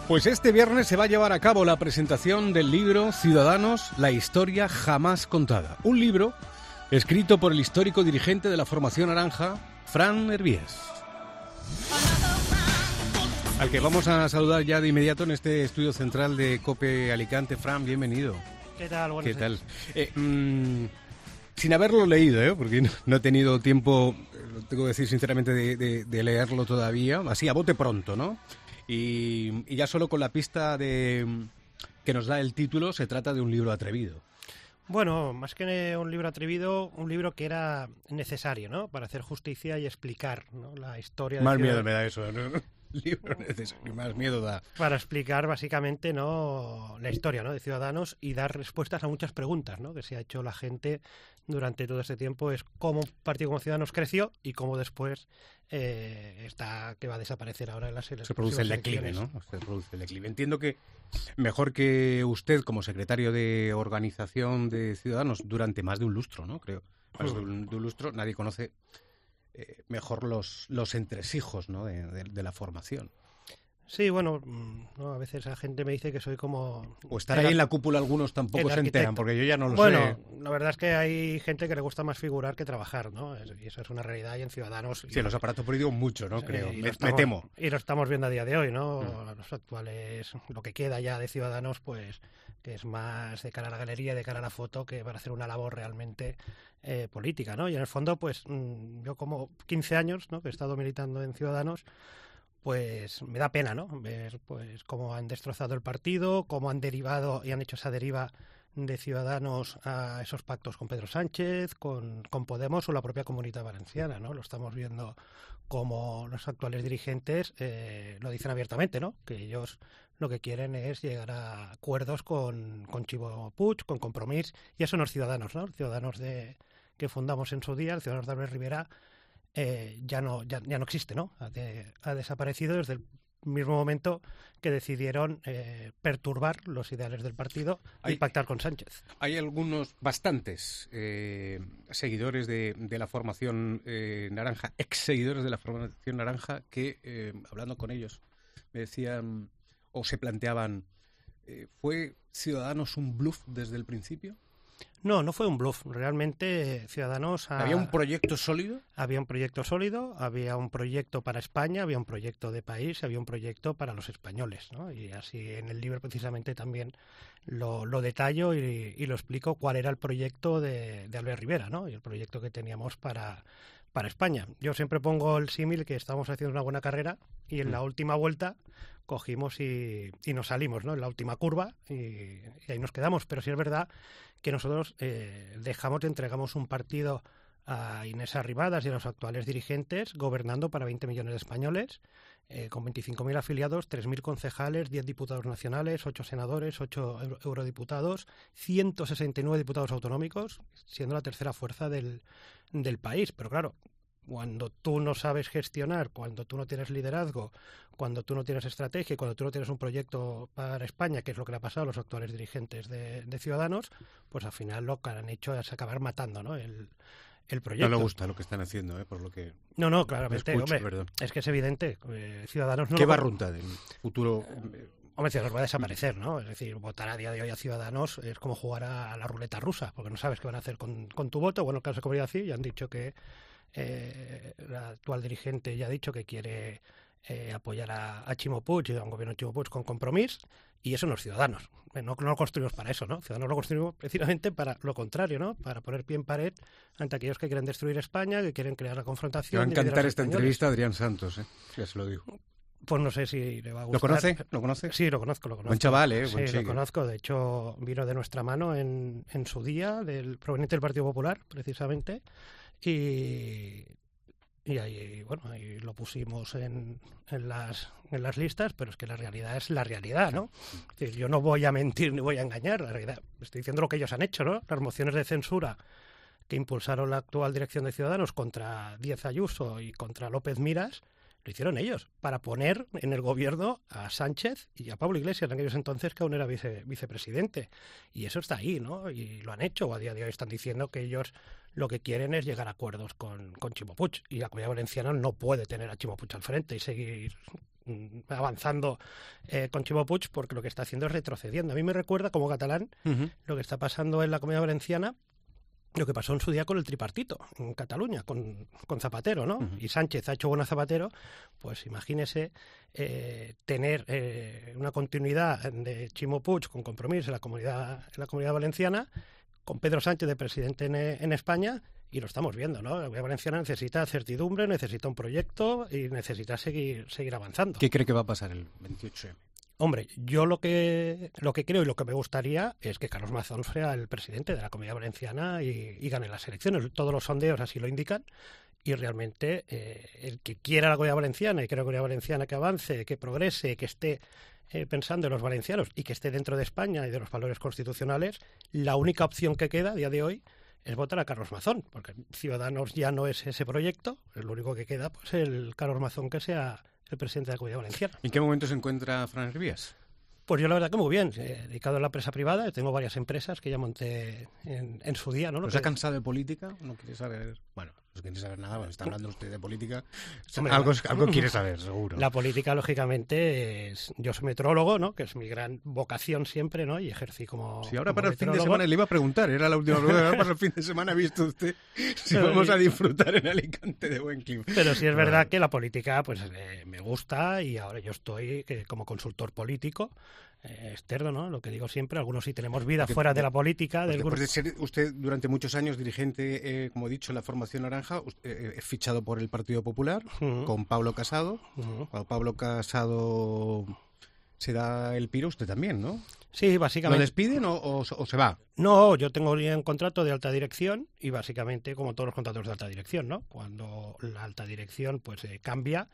Pues este viernes se va a llevar a cabo la presentación del libro Ciudadanos, la historia jamás contada. Un libro escrito por el histórico dirigente de la Formación Naranja, Fran Hervías, al que vamos a saludar ya de inmediato en este estudio central de COPE Alicante. Fran, bienvenido. ¿Qué tal? ¿Qué tal? Sin haberlo leído, porque no he tenido tiempo, lo tengo que decir sinceramente, de leerlo todavía, así a bote pronto, ¿no? Y ya solo con la pista que nos da el título, se trata de un libro atrevido. Bueno, más que un libro atrevido, un libro que era necesario, ¿no? Para hacer justicia y explicar, ¿no?, la historia de Más miedo me da eso, ¿no? Libro necesario, más miedo da. Para explicar básicamente, ¿no?, la historia, ¿no?, de Ciudadanos y dar respuestas a muchas preguntas, ¿no?, que se ha hecho la gente durante todo este tiempo. Es cómo un partido como Ciudadanos creció y cómo después está que va a desaparecer ahora en las elecciones. Se produce el declive, ¿no? Se produce el declive. Entiendo que mejor que usted, como secretario de organización de Ciudadanos, durante más de un lustro, ¿no? Creo, más de un lustro, nadie conoce mejor los entresijos, ¿no?, de la formación. Sí, bueno, no, a veces la gente me dice que soy como... O estar ahí en la cúpula algunos tampoco se enteran, porque yo ya no lo sé. Bueno, la verdad es que hay gente que le gusta más figurar que trabajar, ¿no? Y eso es una realidad, y en Ciudadanos... Sí, los aparatos políticos mucho, ¿no? Creo, me temo. Y lo estamos viendo a día de hoy, ¿no? Los actuales, lo que queda ya de Ciudadanos, pues, que es más de cara a la galería, de cara a la foto, que para hacer una labor realmente política, ¿no? Y en el fondo, pues, yo como 15 años, ¿no?, que he estado militando en Ciudadanos, pues me da pena, ¿no?, ver pues cómo han destrozado el partido, cómo han derivado y han hecho esa deriva de Ciudadanos a esos pactos con Pedro Sánchez, con Podemos o la propia Comunitat Valenciana, ¿no? Lo estamos viendo como los actuales dirigentes lo dicen abiertamente, ¿no?, que ellos lo que quieren es llegar a acuerdos con Ximo Puig, con Compromís, y eso no es Ciudadanos, ¿no? Ciudadanos que fundamos en su día, el Ciudadanos de Albert Rivera, ya no existe, ¿no? Ha desaparecido desde el mismo momento que decidieron perturbar los ideales del partido y pactar con Sánchez. Hay bastantes seguidores de la formación naranja, ex seguidores de la formación naranja, que hablando con ellos me decían o se planteaban, ¿fue Ciudadanos un bluff desde el principio? No fue un bluff. Realmente Ciudadanos... ¿Había un proyecto sólido? Había un proyecto sólido, había un proyecto para España, había un proyecto de país, había un proyecto para los españoles, ¿no? Y así en el libro precisamente también lo detallo y lo explico cuál era el proyecto de Albert Rivera, ¿no? Y el proyecto que teníamos para España. Yo siempre pongo el símil que estábamos haciendo una buena carrera y en la última vuelta cogimos y nos salimos, ¿no?, en la última curva y ahí nos quedamos. Pero sí es verdad que nosotros entregamos un partido a Inés Arrimadas y a los actuales dirigentes gobernando para 20 millones de españoles, con 25.000 afiliados, 3.000 concejales, 10 diputados nacionales, 8 senadores, 8 eurodiputados, 169 diputados autonómicos, siendo la tercera fuerza del país. Pero claro, cuando tú no sabes gestionar, cuando tú no tienes liderazgo, cuando tú no tienes estrategia, cuando tú no tienes un proyecto para España, que es lo que le ha pasado a los actuales dirigentes de Ciudadanos, pues al final lo que han hecho es acabar matando, ¿no?, el proyecto. No le gusta lo que están haciendo, por lo que... No, claramente, escucho, hombre, perdón. Es que es evidente. Ciudadanos no... ¿Qué va a runtar del futuro? Hombre, Ciudadanos va a desaparecer, ¿no? Es decir, votar a día de hoy a Ciudadanos es como jugar a la ruleta rusa, porque no sabes qué van a hacer con tu voto. Bueno, el caso de Comunidad Civil ya han dicho que la actual dirigente ya ha dicho que quiere apoyar a Ximo Puig y a un gobierno de Ximo Puig con Compromís, y eso no es Ciudadanos. No lo construimos para eso, ¿no? Ciudadanos lo construimos precisamente para lo contrario, ¿no? Para poner pie en pared ante aquellos que quieren destruir España, que quieren crear la confrontación. Me va a encantar esta entrevista a Adrián Santos, ya se lo digo. Pues no sé si le va a gustar. ¿Lo conoce? Sí, lo conozco. Buen chaval, Sí, lo conozco. De hecho, vino de nuestra mano en su día, proveniente del Partido Popular, precisamente. Y ahí, bueno, ahí lo pusimos en las listas, pero es que la realidad es la realidad, ¿no? Es decir, yo no voy a mentir ni voy a engañar, la realidad. Estoy diciendo lo que ellos han hecho, ¿no? Las mociones de censura que impulsaron la actual dirección de Ciudadanos contra Díaz Ayuso y contra López Miras, lo hicieron ellos, para poner en el gobierno a Sánchez y a Pablo Iglesias, en aquellos entonces que aún era vicepresidente. Y eso está ahí, ¿no? Y lo han hecho, o a día de hoy están diciendo que ellos lo que quieren es llegar a acuerdos con Ximo Puig, y la Comunidad Valenciana no puede tener a Ximo Puig al frente y seguir avanzando con Ximo Puig, porque lo que está haciendo es retrocediendo. A mí me recuerda, como catalán, lo que está pasando en la Comunidad Valenciana, lo que pasó en su día con el tripartito en Cataluña, con Zapatero, ¿no? Y Sánchez ha hecho buena Zapatero, pues imagínese tener una continuidad de Ximo Puig con Compromís en la comunidad valenciana, con Pedro Sánchez de presidente en España, y lo estamos viendo, ¿no? La Comunidad Valenciana necesita certidumbre, necesita un proyecto y necesita seguir avanzando. ¿Qué cree que va a pasar el 28M? Hombre, yo lo que creo y lo que me gustaría es que Carlos Mazón sea el presidente de la Comunidad Valenciana y gane las elecciones. Todos los sondeos así lo indican, y realmente el que quiera la Comunidad Valenciana y quiera la Comunidad Valenciana que avance, que progrese, que esté pensando en los valencianos y que esté dentro de España y de los valores constitucionales, la única opción que queda a día de hoy es votar a Carlos Mazón, porque Ciudadanos ya no es ese proyecto, lo único que queda pues el Carlos Mazón que sea el presidente de la Comunidad Valenciana. ¿En qué momento se encuentra Fran Ribías? Pues yo la verdad que muy bien, dedicado a la empresa privada, tengo varias empresas que ya monté en su día, ¿no? ¿Se ha cansado de política? ¿No quiere saber? Bueno, no quiere saber nada, bueno, está hablando usted de política. Hombre, algo quiere saber, seguro. La política, lógicamente, yo soy metrólogo, ¿no? Que es mi gran vocación siempre, ¿no? Y ejercí como Sí, ahora como para el metrólogo. fin de semana le iba a preguntar, era la última pregunta, ahora para el fin de semana ha visto usted si vamos a disfrutar en Alicante de buen clima. Pero sí es verdad que la política pues me gusta, y ahora yo estoy como consultor político, externo, ¿no? Lo que digo siempre, algunos sí tenemos vida fuera de la política. Después de ser usted durante muchos años dirigente, como he dicho, en la Formación Naranja, es fichado por el Partido Popular, con Pablo Casado. Cuando Pablo Casado se da el piro, usted también, ¿no? Sí, básicamente. ¿Lo despiden o se va? No, yo tengo un contrato de alta dirección, y básicamente, como todos los contratos de alta dirección, ¿no? Cuando la alta dirección pues cambia,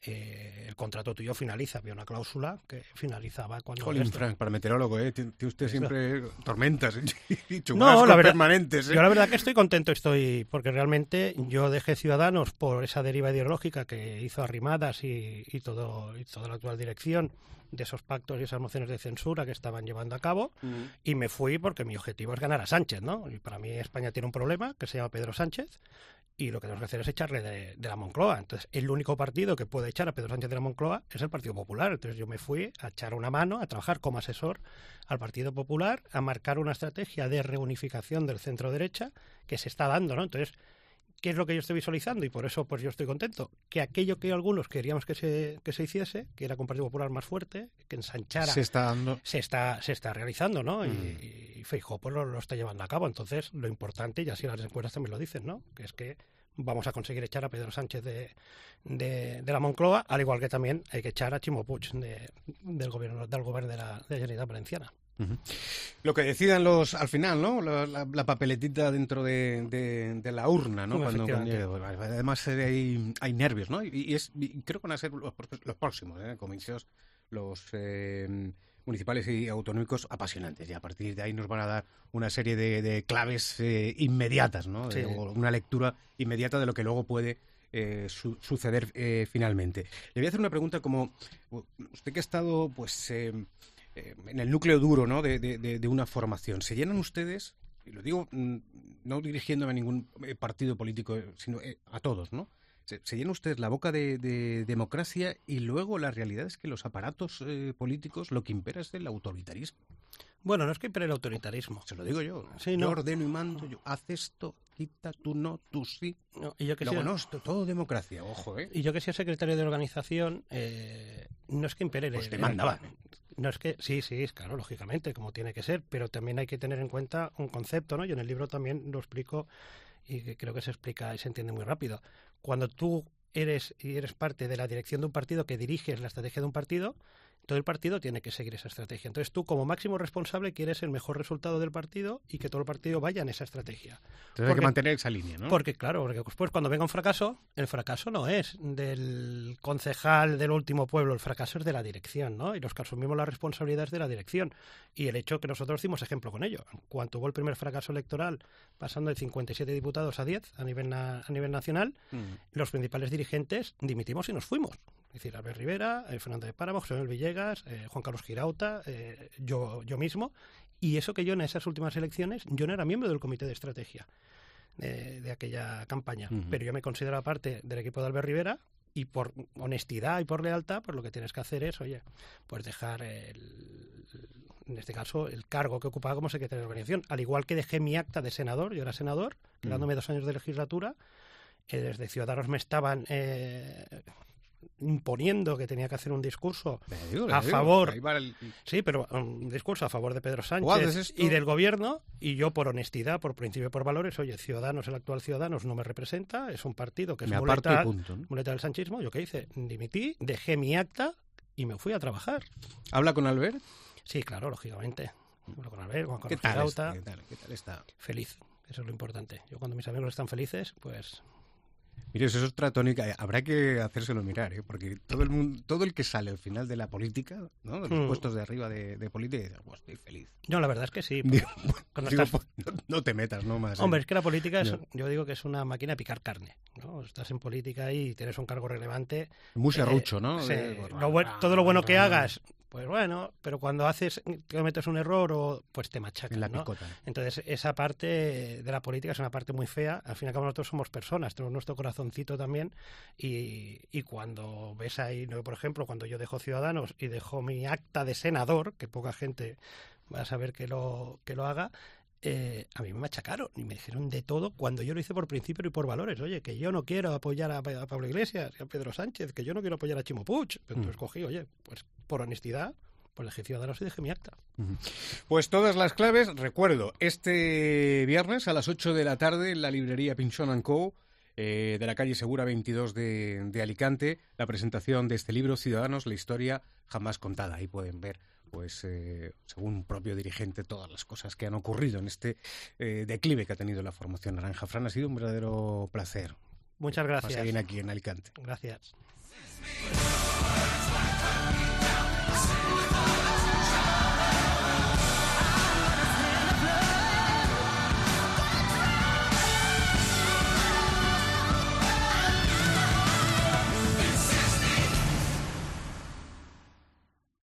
el contrato tuyo finaliza. Había una cláusula que finalizaba cuando... Colin Frank, para meteorólogo, tiene usted siempre tormentas y chubascos no, la verdad, permanentes. Yo la verdad que estoy contento, porque realmente yo dejé Ciudadanos por esa deriva ideológica que hizo Arrimadas y toda la actual dirección, de esos pactos y esas mociones de censura que estaban llevando a cabo, y me fui porque mi objetivo es ganar a Sánchez, ¿no? Y para mí España tiene un problema que se llama Pedro Sánchez, y lo que tenemos que hacer es echarle de la Moncloa. Entonces, el único partido que puede echar a Pedro Sánchez de la Moncloa es el Partido Popular. Entonces, yo me fui a echar una mano, a trabajar como asesor al Partido Popular, a marcar una estrategia de reunificación del centro-derecha que se está dando, ¿no? Entonces, ¿qué es lo que yo estoy visualizando? Y por eso pues yo estoy contento. Que aquello que algunos queríamos que se hiciese, que era un Partido Popular más fuerte, que ensanchara, se está dando. Se está realizando, ¿no? Y Feijóo pues lo está llevando a cabo. Entonces, lo importante, y así las encuestas también lo dicen, ¿no? Que es que vamos a conseguir echar a Pedro Sánchez de la Moncloa, al igual que también hay que echar a Ximo Puig del gobierno de la Generalitat Valenciana. Lo que decidan al final, ¿no? La papeletita dentro de la urna, ¿no? Cuando llegue. Además hay nervios, ¿no? Y creo que van a ser los próximos, comicios, los municipales y autonómicos apasionantes. Y a partir de ahí nos van a dar una serie de claves inmediatas, ¿no? Sí. Una lectura inmediata de lo que luego puede suceder finalmente. Le voy a hacer una pregunta como usted que ha estado, pues... en el núcleo duro, ¿no? de una formación. ¿Se llenan ustedes, y lo digo no dirigiéndome a ningún partido político, sino a todos, ¿no? Se llena ustedes la boca de democracia, y luego la realidad es que los aparatos políticos lo que impera es el autoritarismo? Bueno, no es que impere el autoritarismo. Se lo digo yo. Sí, yo no. ordeno y mando, yo haz esto, quita, tú no, tú sí. No, y yo que luego todo democracia, ojo, ¿eh? Y yo que sea secretario de organización, no es que impere... Pues te mandaban. No es que... Sí, claro, lógicamente, como tiene que ser, pero también hay que tener en cuenta un concepto, ¿no? Yo en el libro también lo explico, y creo que se explica y se entiende muy rápido. Cuando tú eres parte de la dirección de un partido, que diriges la estrategia de un partido, todo el partido tiene que seguir esa estrategia. Entonces tú, como máximo responsable, quieres el mejor resultado del partido y que todo el partido vaya en esa estrategia. Entonces hay que mantener esa línea, ¿no? Porque después cuando venga un fracaso, el fracaso no es del concejal del último pueblo, el fracaso es de la dirección, ¿no? Y los que asumimos las responsabilidades de la dirección. Y el hecho que nosotros dimos ejemplo con ello. Cuando hubo el primer fracaso electoral, pasando de 57 diputados a 10 a nivel nacional, los principales dirigentes dimitimos y nos fuimos. Es decir, Albert Rivera, Fernando de Páramo, José Manuel Villegas, Juan Carlos Girauta, yo mismo. Y eso que yo en esas últimas elecciones, yo no era miembro del comité de estrategia. de aquella campaña. Pero yo me considero parte del equipo de Albert Rivera, y por honestidad y por lealtad, pues lo que tienes que hacer es, oye, pues dejar en este caso, el cargo que ocupaba como secretario de organización. Al igual que dejé mi acta de senador, yo era senador, quedándome 2 años de legislatura, desde Ciudadanos me estaban imponiendo que tenía que hacer un discurso a favor, sí, pero un discurso a favor de Pedro Sánchez y del gobierno, y yo por honestidad, por principio y por valores, oye, Ciudadanos, el actual Ciudadanos no me representa, es un partido que es muleta del sanchismo. ¿Yo qué hice? Dimití, dejé mi acta y me fui a trabajar. ¿Habla con Albert? Sí, claro, lógicamente. Hablo con Albert, con ¿Qué tal está? Feliz, eso es lo importante. Yo cuando mis amigos están felices, pues... Mire, eso es otra tónica. Habrá que hacérselo mirar, porque todo el que sale al final de la política, ¿no? De los puestos de arriba de política, dice, pues estoy feliz. No, la verdad es que sí. No te metas, ¿no? Más. Hombre, es que la política yo digo que es una máquina de picar carne, ¿no? Estás en política y tienes un cargo relevante. Muy serrucho, ¿no? Sí, todo lo bueno que hagas, pues bueno, pero cuando cometes un error, pues te machacan, la picota, ¿no? Entonces, esa parte de la política es una parte muy fea. Al fin y al cabo, nosotros somos personas, tenemos nuestro corazoncito también, y cuando ves ahí, por ejemplo, cuando yo dejo Ciudadanos y dejo mi acta de senador, que poca gente va a saber que lo haga, a mí me machacaron y me dijeron de todo cuando yo lo hice por principio y por valores. Oye, que yo no quiero apoyar a Pablo Iglesias y a Pedro Sánchez, que yo no quiero apoyar a Chimo Puig. Entonces cogí, oye, pues por honestidad, pues dejé Ciudadanos y dejé mi acta. Pues todas las claves, recuerdo, este viernes a las 8 de la tarde en la librería Pinchón & Co., de la calle Segura 22 de Alicante, la presentación de este libro, Ciudadanos, la historia jamás contada. Ahí pueden ver, pues según un propio dirigente, todas las cosas que han ocurrido en este declive que ha tenido la formación naranja. Fran, ha sido un verdadero placer. Muchas gracias. Pasa bien aquí en Alicante. Gracias.